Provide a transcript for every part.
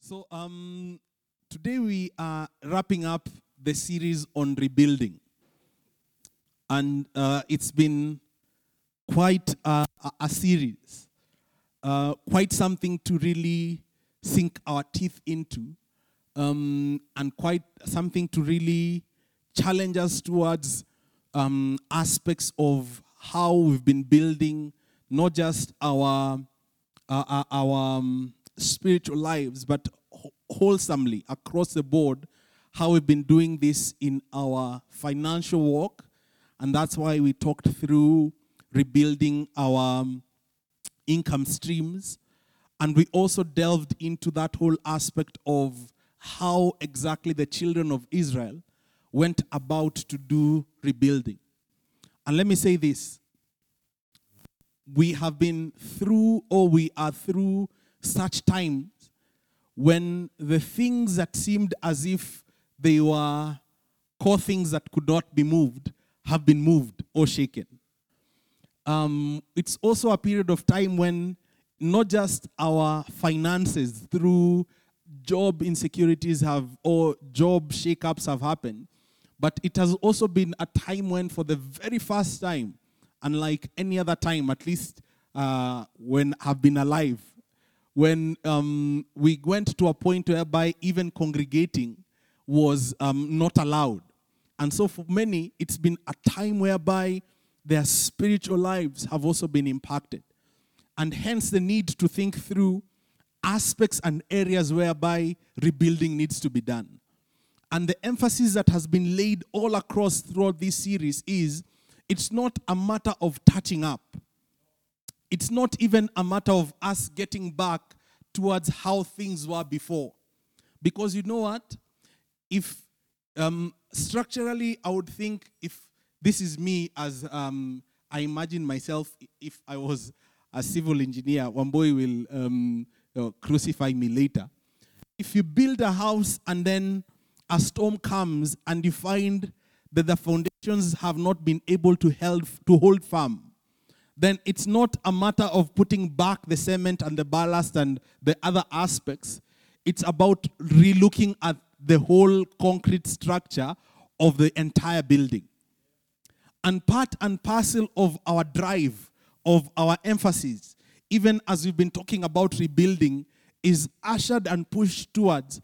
Today we are wrapping up the series on rebuilding. And it's been quite a series, quite something to really sink our teeth into, and quite something to really challenge us towards aspects of how we've been building not just our spiritual lives, but wholesomely across the board, how we've been doing this in our financial walk. And that's why we talked through rebuilding our income streams. And we also delved into that whole aspect of how exactly the children of Israel went about to do rebuilding. And let me say this. We have been through, or we are through, such times when the things that seemed as if they were core things that could not be moved have been moved or shaken. It's also a period of time when not just our finances through job insecurities or job shakeups have happened, but it has also been a time when, for the very first time, unlike any other time, at least when I've been alive, when we went to a point whereby even congregating was not allowed. And so for many, it's been a time whereby their spiritual lives have also been impacted. And hence the need to think through aspects and areas whereby rebuilding needs to be done. And the emphasis that has been laid all across throughout this series is, it's not a matter of touching up. It's not even a matter of us getting back towards how things were before. Because you know what? If structurally, I would think, if this is me as I imagine myself, if I was a civil engineer, Wamboi will crucify me later. If you build a house and then a storm comes and you find that the foundations have not been able to hold firm, then it's not a matter of putting back the cement and the ballast and the other aspects. It's about relooking at the whole concrete structure of the entire building. And part and parcel of our drive, of our emphasis, even as we've been talking about rebuilding, is ushered and pushed towards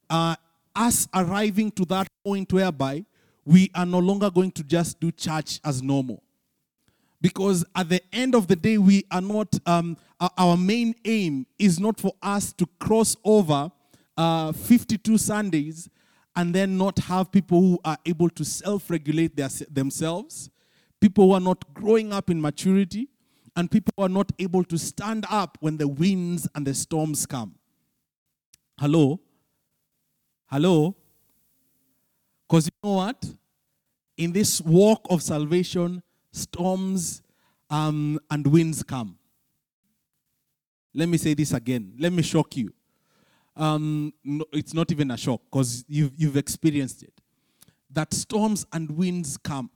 us arriving to that point whereby we are no longer going to just do church as normal. Because at the end of the day, we are not, our main aim is not for us to cross over 52 Sundays and then not have people who are able to self-regulate themselves, people who are not growing up in maturity, and people who are not able to stand up when the winds and the storms come. Hello? Hello? Because you know what? In this walk of salvation, storms and winds come. Let me say this again. Let me shock you. No, it's not even a shock because you've experienced it. That storms and winds come.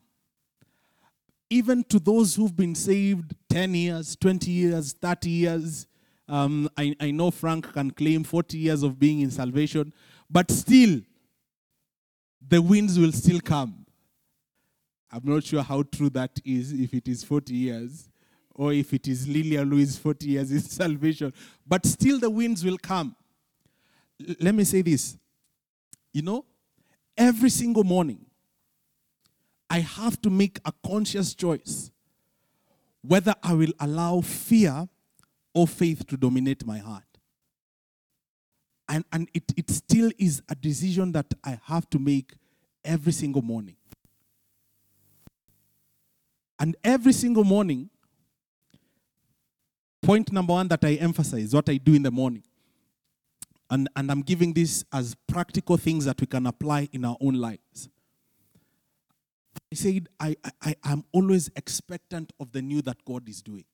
Even to those who've been saved 10 years, 20 years, 30 years. I know Frank can claim 40 years of being in salvation. But still, the winds will still come. I'm not sure how true that is, if it is 40 years or if it is Lilia Louis 40 years in salvation. But still the winds will come. Let me say this. You know, every single morning, I have to make a conscious choice whether I will allow fear or faith to dominate my heart. And it still is a decision that I have to make every single morning. And every single morning, point number one that I emphasize, what I do in the morning. And I'm giving this as practical things that we can apply in our own lives. I said, I'm always expectant of the new that God is doing.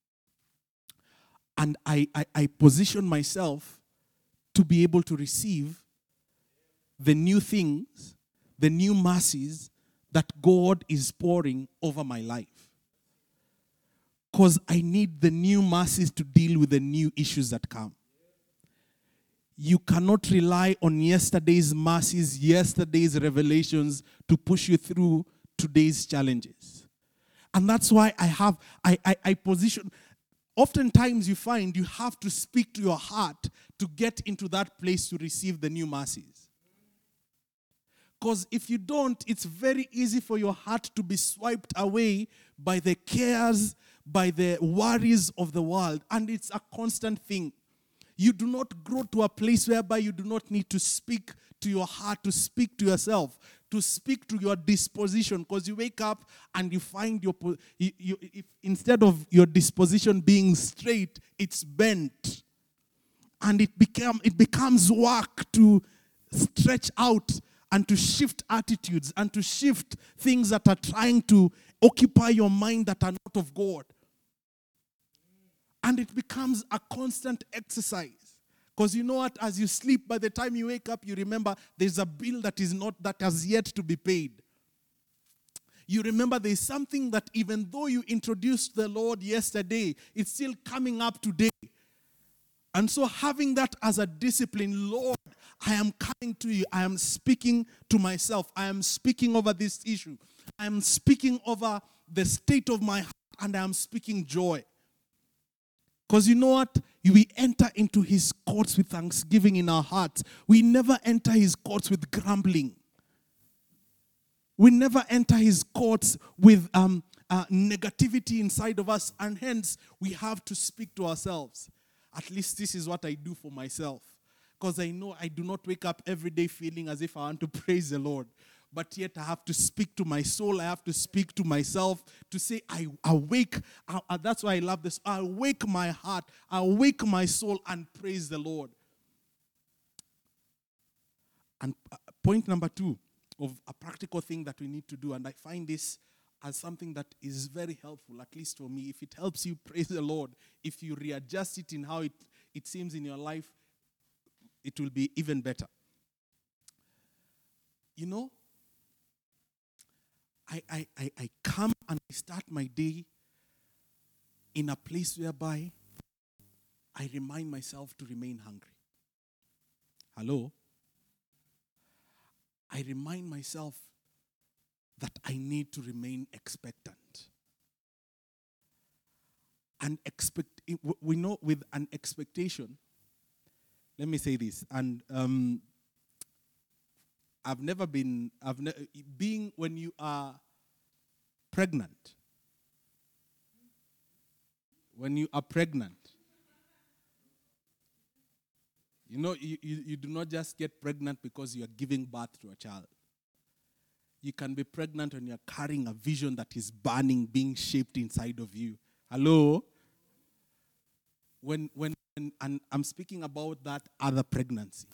And I position myself to be able to receive the new things, the new mercies that God is pouring over my life. Because I need the new mercies to deal with the new issues that come. You cannot rely on yesterday's mercies, yesterday's revelations to push you through today's challenges. And that's why I position. Oftentimes you find you have to speak to your heart to get into that place to receive the new mercies. Because if you don't, it's very easy for your heart to be swiped away by the cares, by the worries of the world. And it's a constant thing. You do not grow to a place whereby you do not need to speak to your heart, to speak to yourself, to speak to your disposition. Because you wake up and you find if instead of your disposition being straight, it's bent. And it becomes work to stretch out and to shift attitudes and to shift things that are trying to occupy your mind that are not of God. And it becomes a constant exercise. Because you know what? As you sleep, by the time you wake up, you remember there's a bill that has yet to be paid. You remember there's something that even though you introduced the Lord yesterday, it's still coming up today. And so having that as a discipline, Lord, I am coming to you. I am speaking to myself. I am speaking over this issue. I am speaking over the state of my heart, and I am speaking joy. Because you know what? We enter into his courts with thanksgiving in our hearts. We never enter his courts with grumbling. We never enter his courts with negativity inside of us. And hence, we have to speak to ourselves. At least this is what I do for myself. Because I know I do not wake up every day feeling as if I want to praise the Lord. But yet I have to speak to my soul. I have to speak to myself to say, I awake. That's why I love this. I awake my heart. I awake my soul and praise the Lord. And point number 2 of a practical thing that we need to do, and I find this as something that is very helpful, at least for me. If it helps you praise the Lord, if you readjust it in how it seems in your life, it will be even better. You know, I come and I start my day in a place whereby I remind myself to remain hungry. Hello? I remind myself that I need to remain expectant. And we know with an expectation, let me say this, and being when you are pregnant, you know, you do not just get pregnant because you are giving birth to a child. You can be pregnant when you're carrying a vision that is burning, being shaped inside of you. Hello? And I'm speaking about that other pregnancy.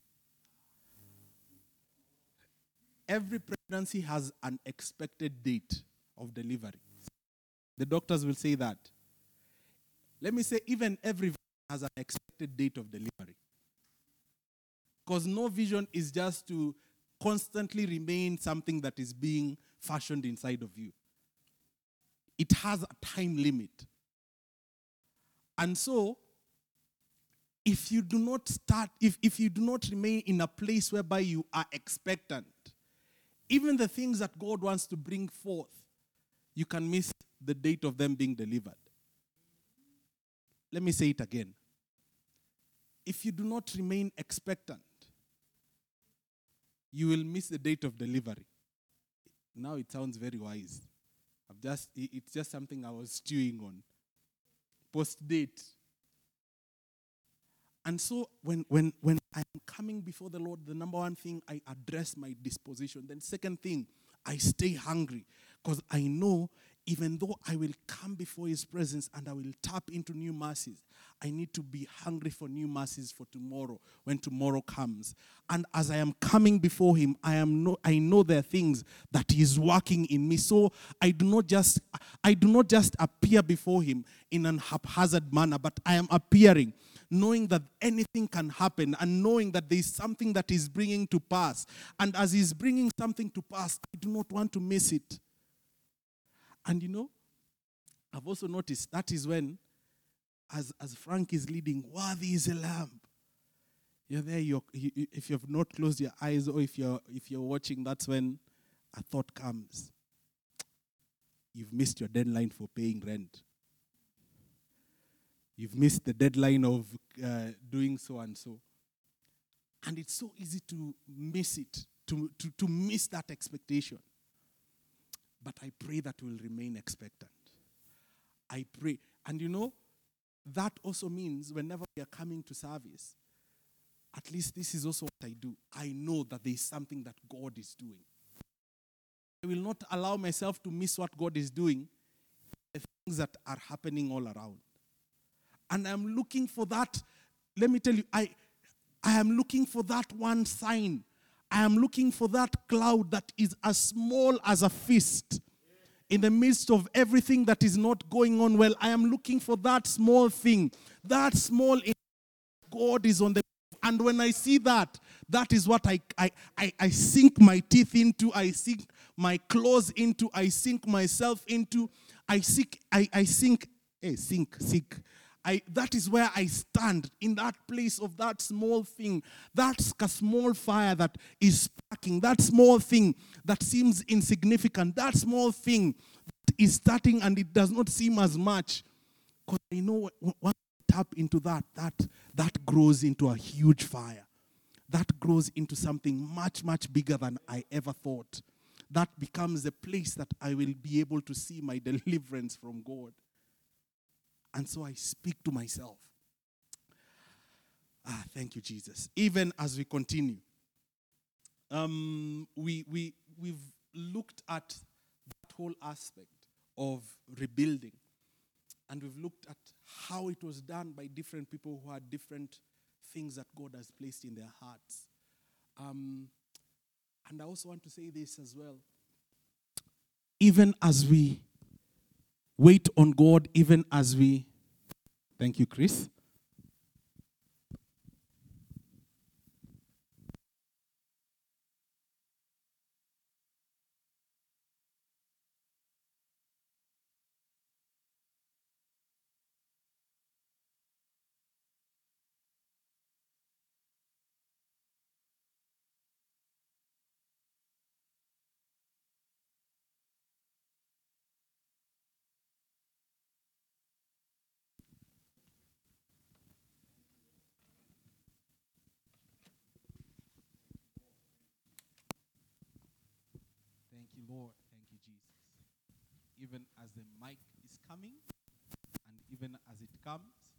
Every pregnancy has an expected date of delivery. The doctors will say that. Let me say, even every vision has an expected date of delivery. Because no vision is just to constantly remain something that is being fashioned inside of you. It has a time limit. And so, if you do not remain in a place whereby you are expectant, even the things that God wants to bring forth, you can miss the date of them being delivered. Let me say it again. If you do not remain expectant, you will miss the date of delivery. Now it sounds very wise. It's just something I was stewing on. Post-date. And so when I'm coming before the Lord, the number one thing, I address my disposition. Then second thing, I stay hungry. Because I know even though I will come before his presence and I will tap into new mercies, I need to be hungry for new mercies for tomorrow, when tomorrow comes. And as I am coming before him, I know there are things that he is working in me. So I do not just appear before him in an haphazard manner, but I am appearing knowing that anything can happen and knowing that there is something that he's bringing to pass. And as he's bringing something to pass, I do not want to miss it. And you know, I've also noticed that is when, as Frank is leading, worthy is a lamb. You're there, if you've not closed your eyes, or if you're watching, that's when a thought comes. You've missed your deadline for paying rent. You've missed the deadline of doing so and so. And it's so easy to miss it, to miss that expectation. But I pray that we'll remain expectant. I pray. And that also means whenever we are coming to service, at least this is also what I do. I know that there is something that God is doing. I will not allow myself to miss what God is doing, the things that are happening all around. And I'm looking for that. Let me tell you, I am looking for that one sign. I am looking for that cloud that is as small as a fist. In the midst of everything that is not going on well, I am looking for that small thing. That small God is on the. And when I see that, that is what I sink my teeth into. I sink my claws into. I sink myself into. Sink. That is where I stand, in that place of that small thing. That's a small fire that is sparking. That small thing that seems insignificant. That small thing that is starting and it does not seem as much. Because I know once I tap into that grows into a huge fire. That grows into something much, much bigger than I ever thought. That becomes the place that I will be able to see my deliverance from God. And so I speak to myself. Thank you, Jesus. Even as we continue, we've looked at that whole aspect of rebuilding. And we've looked at how it was done by different people who had different things that God has placed in their hearts. And I also want to say this as well. Even as we wait on God, even as we... Thank you, Chris. Thank you, Lord. Thank you, Jesus. Even as the mic is coming, and even as it comes.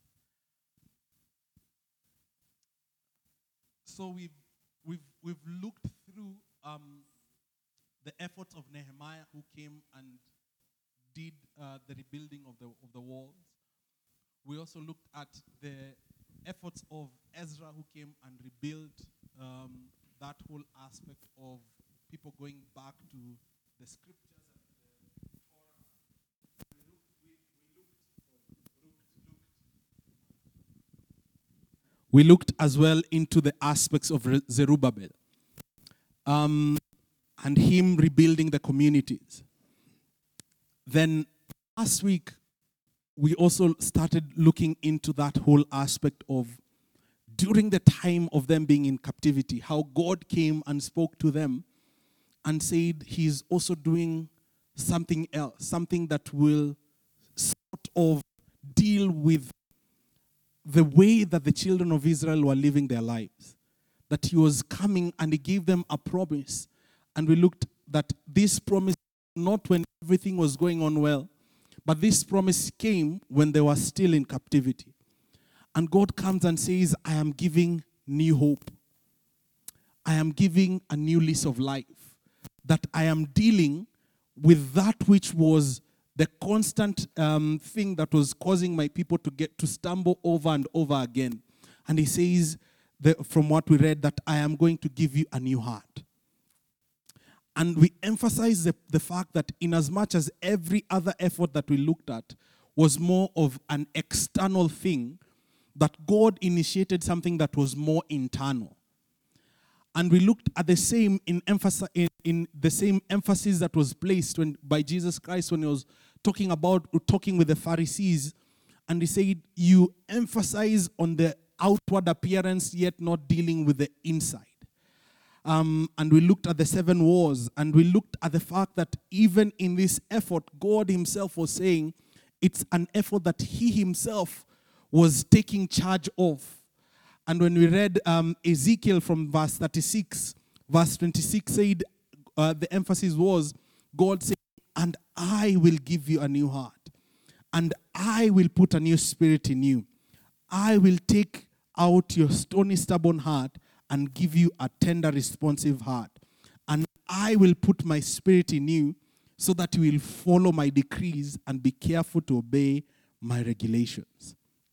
So we've looked through the efforts of Nehemiah, who came and did the rebuilding of the walls. We also looked at the efforts of Ezra, who came and rebuilt that whole aspect of people going back to the scriptures and the Torah. We looked as well into the aspects of Zerubbabel and him rebuilding the communities. Then last week, we also started looking into that whole aspect of during the time of them being in captivity, how God came and spoke to them and said he's also doing something else, something that will sort of deal with the way that the children of Israel were living their lives. That he was coming and he gave them a promise. And we looked that this promise, not when everything was going on well, but this promise came when they were still in captivity. And God comes and says, I am giving new hope. I am giving a new lease of life. That I am dealing with that which was the constant thing that was causing my people to stumble over and over again. And he says, from what we read, that I am going to give you a new heart. And we emphasize the fact that in as much as every other effort that we looked at was more of an external thing, that God initiated something that was more internal. And we looked at the same in the same emphasis that was placed by Jesus Christ when he was talking with the Pharisees. And he said, you emphasize on the outward appearance, yet not dealing with the inside. And we looked at the 7 wars, and we looked at the fact that even in this effort, God himself was saying it's an effort that he himself was taking charge of. And when we read Ezekiel from verse 36, verse 26 said, the emphasis was God saying, and I will give you a new heart, and I will put a new spirit in you. I will take out your stony, stubborn heart and give you a tender, responsive heart. And I will put my spirit in you so that you will follow my decrees and be careful to obey my regulations.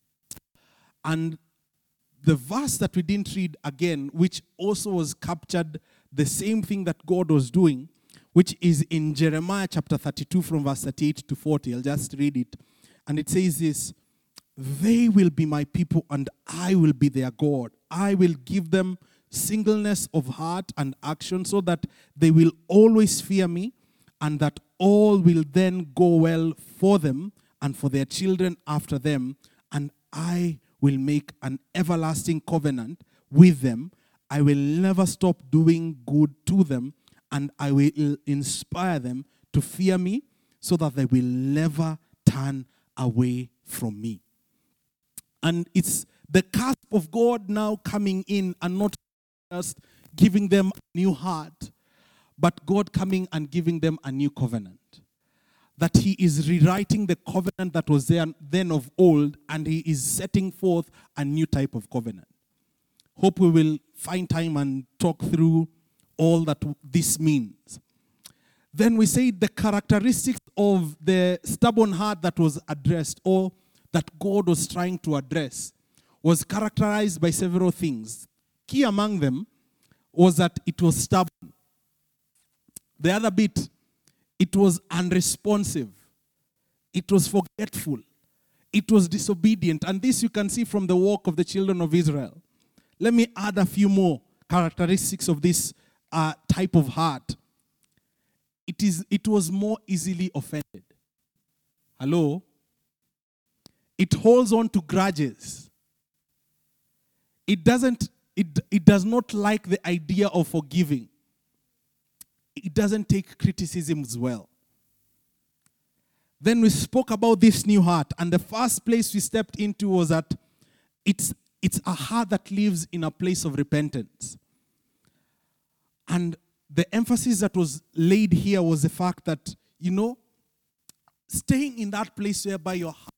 And the verse that we didn't read again, which also was captured the same thing that God was doing, which is in Jeremiah chapter 32 from verse 38 to 40. I'll just read it. And it says this, they will be my people and I will be their God. I will give them singleness of heart and action so that they will always fear me, and that all will then go well for them and for their children after them. And I will make an everlasting covenant with them. I will never stop doing good to them, and I will inspire them to fear me so that they will never turn away from me. And it's the cusp of God now coming in and not just giving them a new heart, but God coming and giving them a new covenant. That he is rewriting the covenant that was there then of old, and he is setting forth a new type of covenant. Hope we will find time and talk through all that this means. Then we say the characteristics of the stubborn heart that was addressed, or that God was trying to address, was characterized by several things. Key among them was that it was stubborn. The other bit, it was unresponsive. It was forgetful. It was disobedient. And this you can see from the walk of the children of Israel. Let me add a few more characteristics of this type of heart. It was more easily offended. Hello? It holds on to grudges. It does not like the idea of forgiving. It doesn't take criticisms well. Then we spoke about this new heart, and the first place we stepped into was that it's a heart that lives in a place of repentance. And the emphasis that was laid here was the fact that, staying in that place whereby your heart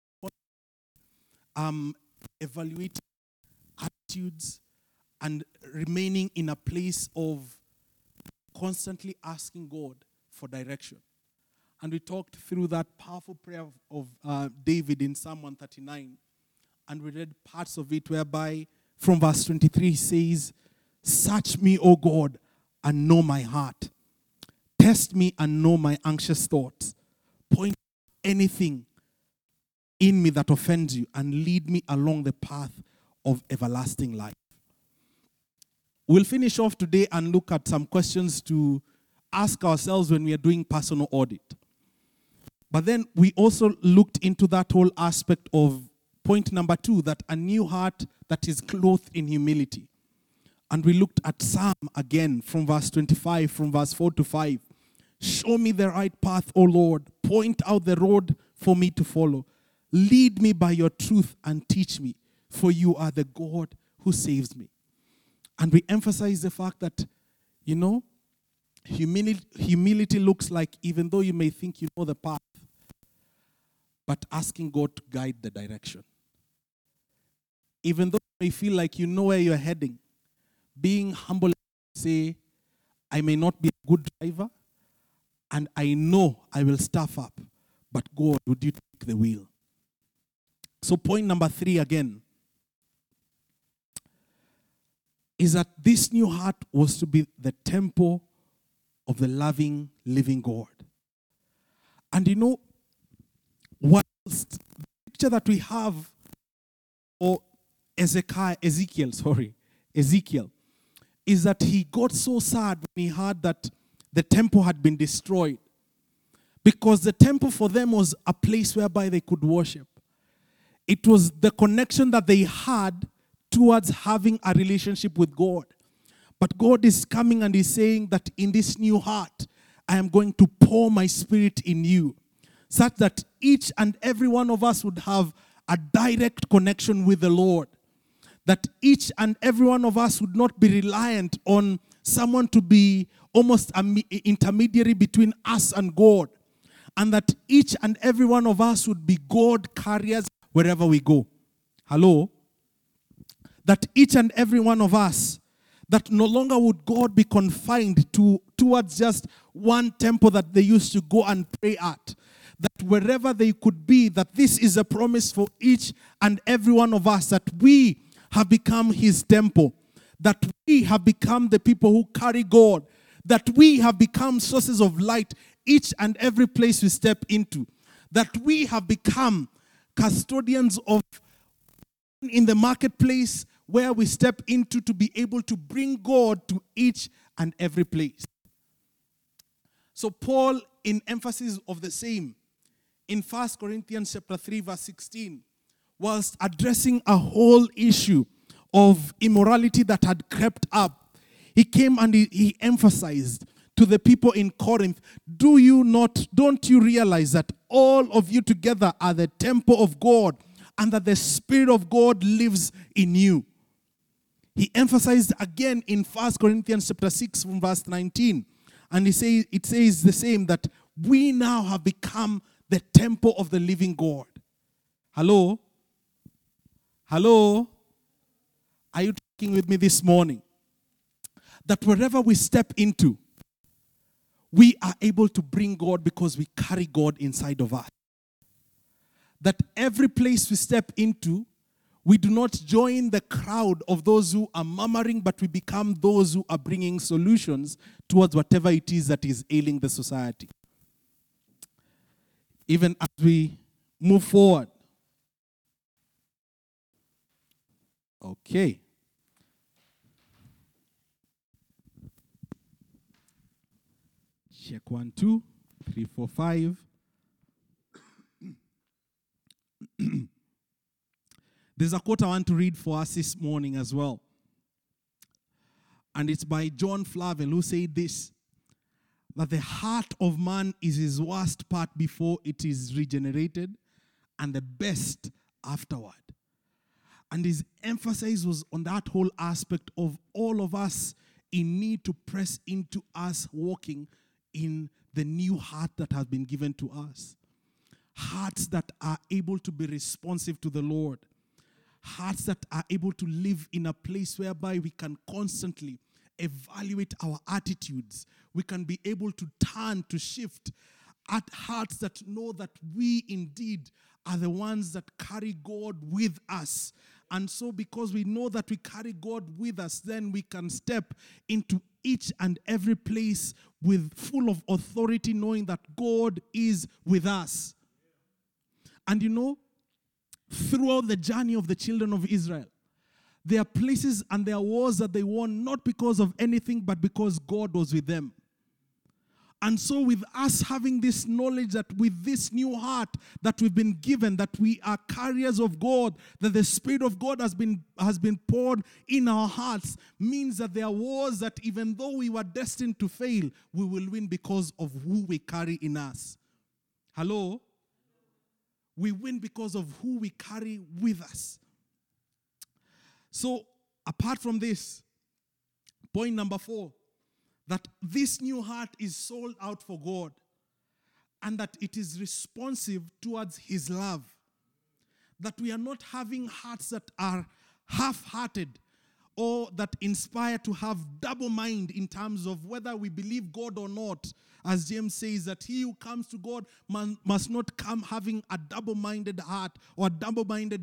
evaluating attitudes and remaining in a place of constantly asking God for direction. And we talked through that powerful prayer of David in Psalm 139. And we read parts of it whereby from verse 23 he says, search me, O God, and know my heart. Test me and know my anxious thoughts. Point anything in me that offends you and lead me along the path of everlasting life. We'll finish off today and look at some questions to ask ourselves when we are doing personal audit. But then we also looked into that whole aspect of point number 2, that a new heart that is clothed in humility. And we looked at Psalm again from verse 25, from verse 4 to 5. Show me the right path, O Lord. Point out the road for me to follow. Lead me by your truth and teach me, for you are the God who saves me. And we emphasize the fact that, humility looks like, even though you may think you know the path, but asking God to guide the direction. Even though you may feel like you know where you're heading, being humble, say, I may not be a good driver, and I know I will stuff up, but God, would you take the wheel? So point number 3 again is that this new heart was to be the temple of the loving, living God. And whilst the picture that we have, or Ezekiel, is that he got so sad when he heard that the temple had been destroyed. Because the temple for them was a place whereby they could worship. It was the connection that they had towards having a relationship with God. But God is coming and He's saying that in this new heart, I am going to pour my Spirit in you, such that each and every one of us would have a direct connection with the Lord. That each and every one of us would not be reliant on someone to be almost an intermediary between us and God. And that each and every one of us would be God carriers wherever we go. Hello? That each and every one of us, that no longer would God be confined towards just one temple that they used to go and pray at. That wherever they could be, that this is a promise for each and every one of us, that we have become His temple, that we have become the people who carry God, that we have become sources of light each and every place we step into, that we have become custodians of in the marketplace where we step into to be able to bring God to each and every place. So Paul, in emphasis of the same, in 1 Corinthians chapter 3, verse 16, whilst addressing a whole issue of immorality that had crept up, he came and he emphasized to the people in Corinth, don't you realize that all of you together are the temple of God and that the Spirit of God lives in you? He emphasized again in 1 Corinthians chapter 6 from verse 19. And it says the same, that we now have become the temple of the living God. Hello? Hello? Are you talking with me this morning? That wherever we step into, we are able to bring God because we carry God inside of us. That every place we step into, we do not join the crowd of those who are murmuring, but we become those who are bringing solutions towards whatever it is that is ailing the society. Even as we move forward. Okay. Check 1, 2, 3, 4, 5. There's a quote I want to read for us this morning as well. And it's by John Flavel, who said this, that the heart of man is his worst part before it is regenerated, and the best afterward. And his emphasis was on that whole aspect of all of us in need to press into us walking in the new heart that has been given to us. Hearts that are able to be responsive to the Lord. Hearts that are able to live in a place whereby we can constantly evaluate our attitudes. We can be able to turn, to shift. At hearts that know that we indeed are the ones that carry God with us. And so because we know that we carry God with us, then we can step into each and every place with full of authority, knowing that God is with us. And you know, throughout the journey of the children of Israel, there are places and there are wars that they won not because of anything, but because God was with them. And so with us having this knowledge that with this new heart that we've been given, that we are carriers of God, that the Spirit of God has been poured in our hearts, means that there are wars that even though we were destined to fail, we will win because of who we carry in us. Hello? We win because of who we carry with us. So, apart from this, point number 4, that this new heart is sold out for God and that it is responsive towards His love. That we are not having hearts that are half-hearted or that inspire to have double mind in terms of whether we believe God or not. As James says, that he who comes to God must not come having a double-minded heart or a double-minded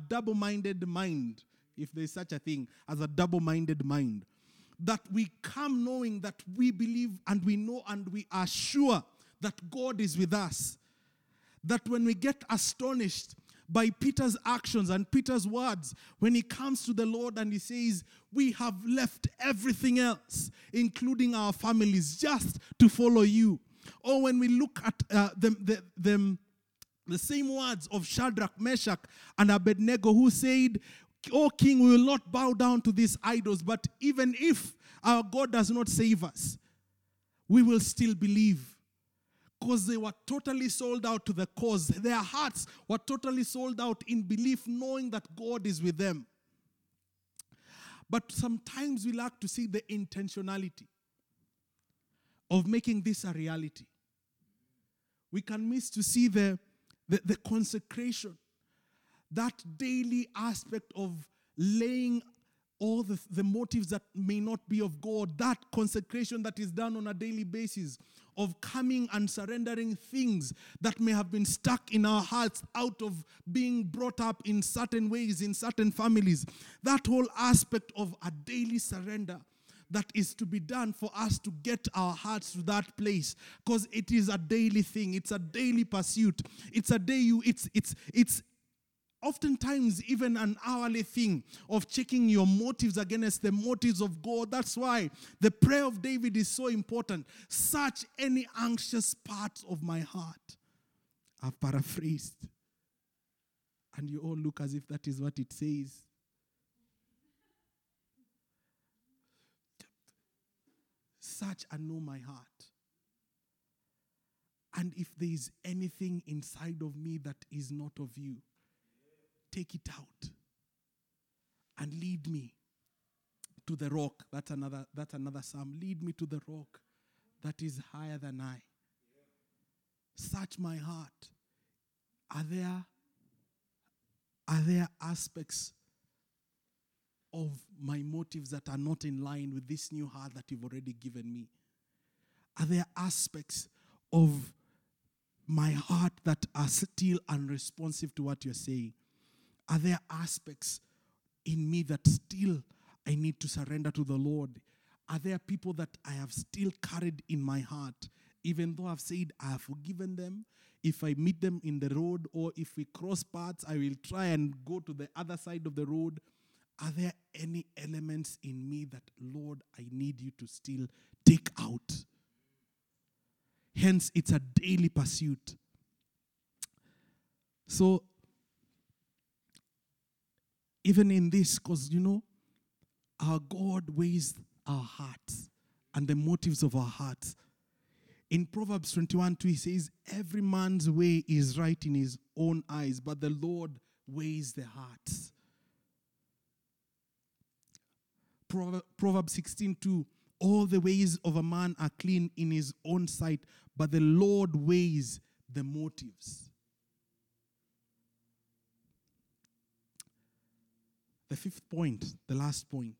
mind, if there is such a thing as a double-minded mind. That we come knowing that we believe and we know and we are sure that God is with us. That when we get astonished by Peter's actions and Peter's words, when he comes to the Lord and he says, we have left everything else, including our families, just to follow you. Or when we look at the The same words of Shadrach, Meshach, and Abednego, who said, "O king, we will not bow down to these idols, but even if our God does not save us, we will still believe." Because they were totally sold out to the cause. Their hearts were totally sold out in belief, knowing that God is with them. But sometimes we lack to see the intentionality of making this a reality. We can miss to see the consecration, that daily aspect of laying all the motives that may not be of God, that consecration that is done on a daily basis, of coming and surrendering things that may have been stuck in our hearts out of being brought up in certain ways, in certain families. That whole aspect of a daily surrender that is to be done for us to get our hearts to that place, because it is a daily thing. It's a daily pursuit. It's a day it's oftentimes even an hourly thing of checking your motives against the motives of God. That's why the prayer of David is so important. "Search any anxious parts of my heart." I've paraphrased. And you all look as if that is what it says. Search and know my heart. And if there is anything inside of me that is not of you, take it out and lead me to the rock. That's another psalm. Lead me to the rock that is higher than I. Search my heart. Are there aspects of my motives that are not in line with this new heart that you've already given me? Are there aspects of my heart that are still unresponsive to what you're saying? Are there aspects in me that still I need to surrender to the Lord? Are there people that I have still carried in my heart, even though I've said I have forgiven them? If I meet them in the road, or if we cross paths, I will try and go to the other side of the road. Are there any elements in me that, Lord, I need you to still take out? Hence, it's a daily pursuit. So, even in this, because, our God weighs our hearts and the motives of our hearts. In Proverbs 21:2, he says, "Every man's way is right in his own eyes, but the Lord weighs the hearts." Proverbs 16:2, "All the ways of a man are clean in his own sight, but the Lord weighs the motives." The fifth point, the last point,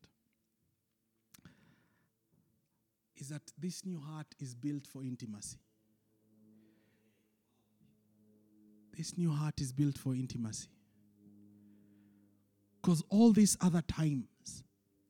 is that this new heart is built for intimacy. This new heart is built for intimacy. Because all these other times,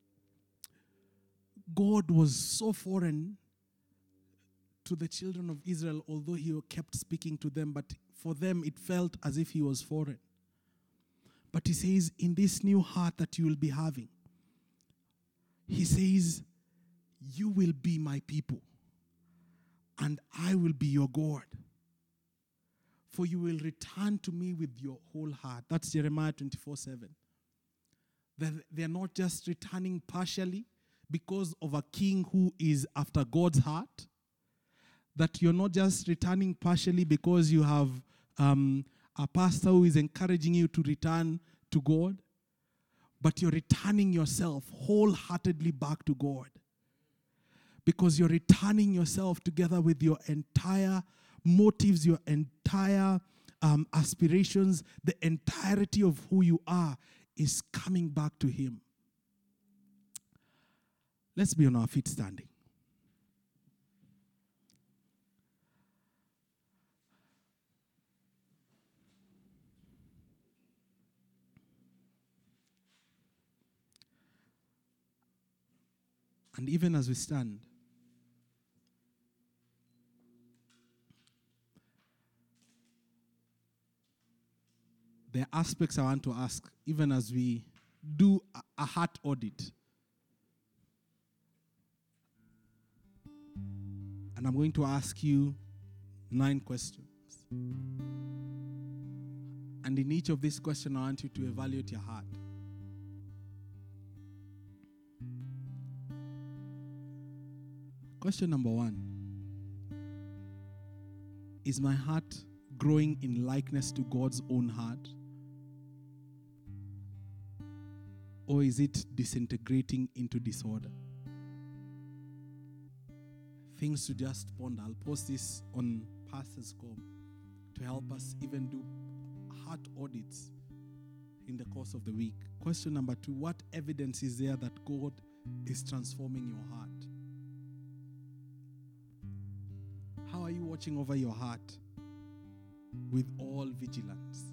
God was so foreign to the children of Israel, although he kept speaking to them, but for them it felt as if he was foreign. But he says, in this new heart that you will be having, he says, you will be my people, and I will be your God. For you will return to me with your whole heart. That's Jeremiah 24:7. They're not just returning partially because of a king who is after God's heart. That you're not just returning partially because you have a pastor who is encouraging you to return to God, but you're returning yourself wholeheartedly back to God. Because you're returning yourself together with your entire motives, your entire aspirations, the entirety of who you are is coming back to him. Let's be on our feet standing. And even as we stand, there are aspects I want to ask, even as we do a heart audit. And I'm going to ask you 9 questions. And in each of these questions, I want you to evaluate your heart. Question number 1. Is my heart growing in likeness to God's own heart? Or is it disintegrating into disorder? Things to just ponder. I'll post this on Pastors.com to help us even do heart audits in the course of the week. Question number 2. What evidence is there that God is transforming your heart? How are you watching over your heart with all vigilance?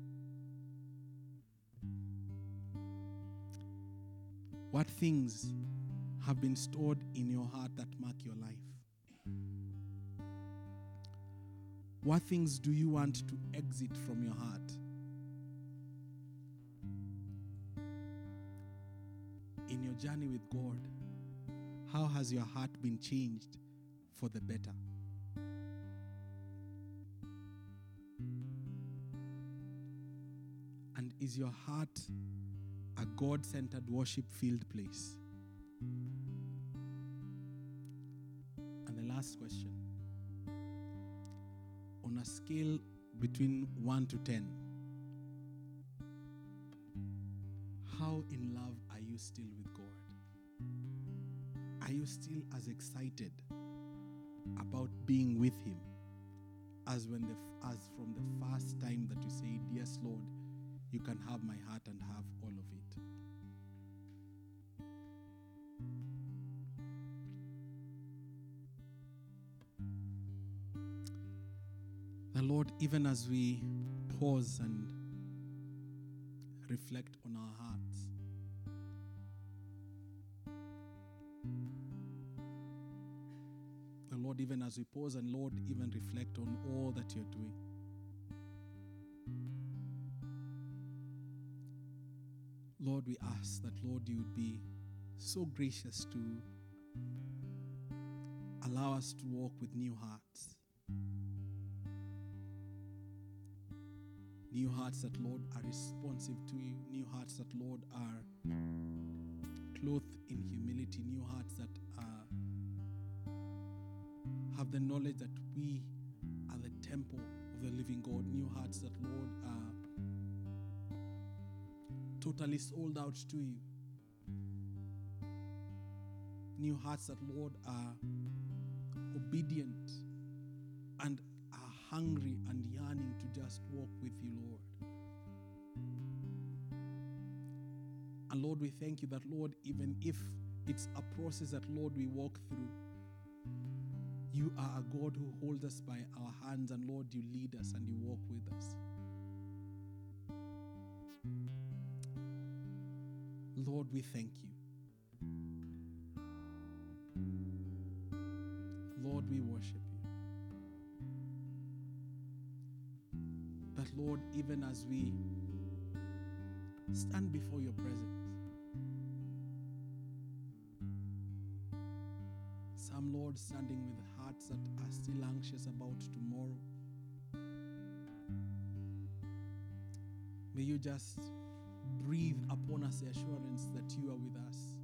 What things have been stored in your heart that mark your life? What things do you want to exit from your heart? In your journey with God, how has your heart been changed for the better? And is your heart a God-centered worship-filled place? And the last question. On a scale between 1 to 10, how in love are you still with God? Are you still as excited about being with Him as from the first time that you said, "Yes, Lord, you can have my heart and have all of it"? The Lord, even as we pause and reflect on our hearts, the Lord, even as we pause and Lord, even reflect on all that you're doing, Lord, we ask that, Lord, you would be so gracious to allow us to walk with new hearts. New hearts that, Lord, are responsive to you. New hearts that, Lord, are clothed in humility. New hearts that have the knowledge that we are the temple of the living God. New hearts that, Lord, are totally sold out to you. New hearts that, Lord, are obedient and are hungry and yearning to just walk with you, Lord. And Lord, we thank you that, Lord, even if it's a process that, Lord, we walk through, you are a God who holds us by our hands, and Lord, you lead us and you walk with us. Lord, we thank you. Lord, we worship you. That, Lord, even as we stand before your presence, some, Lord, standing with hearts that are still anxious about tomorrow, may you just breathe upon us the assurance that you are with us.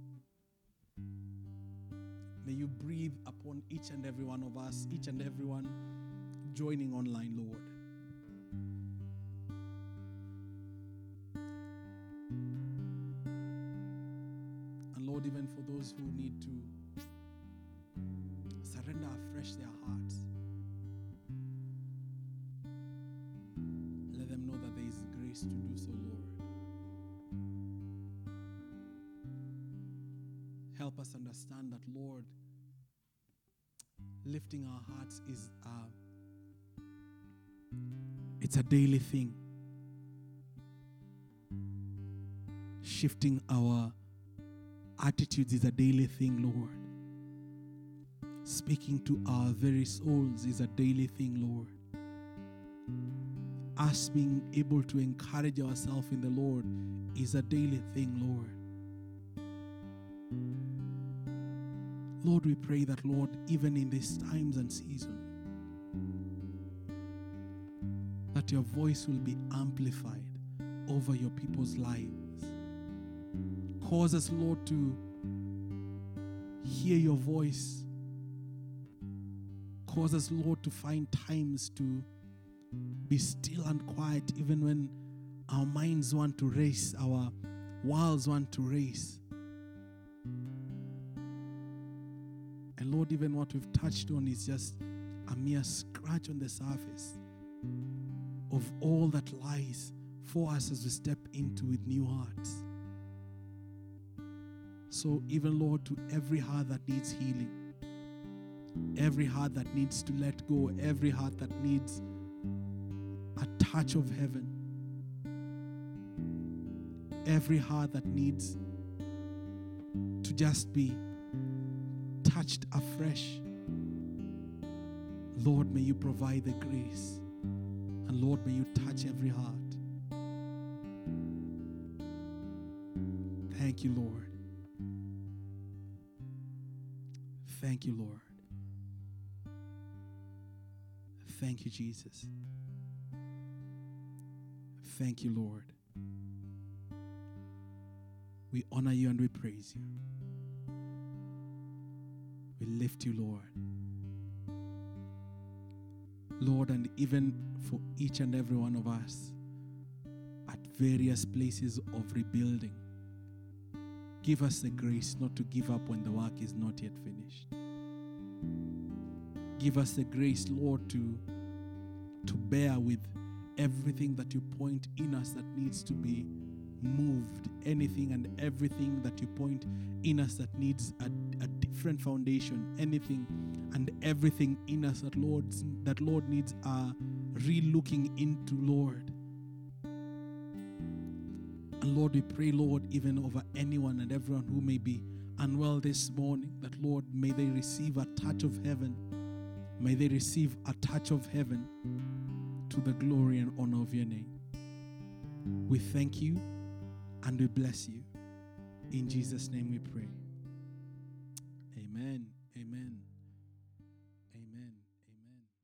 May you breathe upon each and every one of us, each and everyone joining online, Lord. And Lord, even for those who need to surrender afresh their hearts, let them know that there is grace to do so, Lord. Help us understand that, Lord, lifting our hearts is it's a daily thing. Shifting our attitudes is a daily thing, Lord. Speaking to our very souls is a daily thing, Lord. Us being able to encourage ourselves in the Lord is a daily thing, Lord. Lord, we pray that, Lord, even in these times and seasons, that that your voice will be amplified over your people's lives. Cause us, Lord, to hear your voice. Cause us, Lord, to find times to be still and quiet, even when our minds want to race, our worlds want to race. And Lord, even what we've touched on is just a mere scratch on the surface of all that lies for us as we step into with new hearts. So even, Lord, to every heart that needs healing, every heart that needs to let go, every heart that needs a touch of heaven, every heart that needs to just be touched afresh, Lord, may you provide the grace. And Lord, may you touch every heart. Thank you, Lord. Thank you, Lord. Thank you, Jesus. Thank you, Lord. We honor you and we praise you. We lift you, Lord. Lord, and even for each and every one of us at various places of rebuilding, give us the grace not to give up when the work is not yet finished. Give us the grace, Lord, to bear with everything that you point in us that needs to be moved, anything and everything that you point in us that needs a different foundation, anything and everything in us that Lord needs a re-looking into, Lord. And Lord, we pray, Lord, even over anyone and everyone who may be unwell this morning, that Lord, may they receive a touch of heaven. May they receive a touch of heaven to the glory and honor of your name. We thank you and we bless you. In Jesus' name we pray. Amen.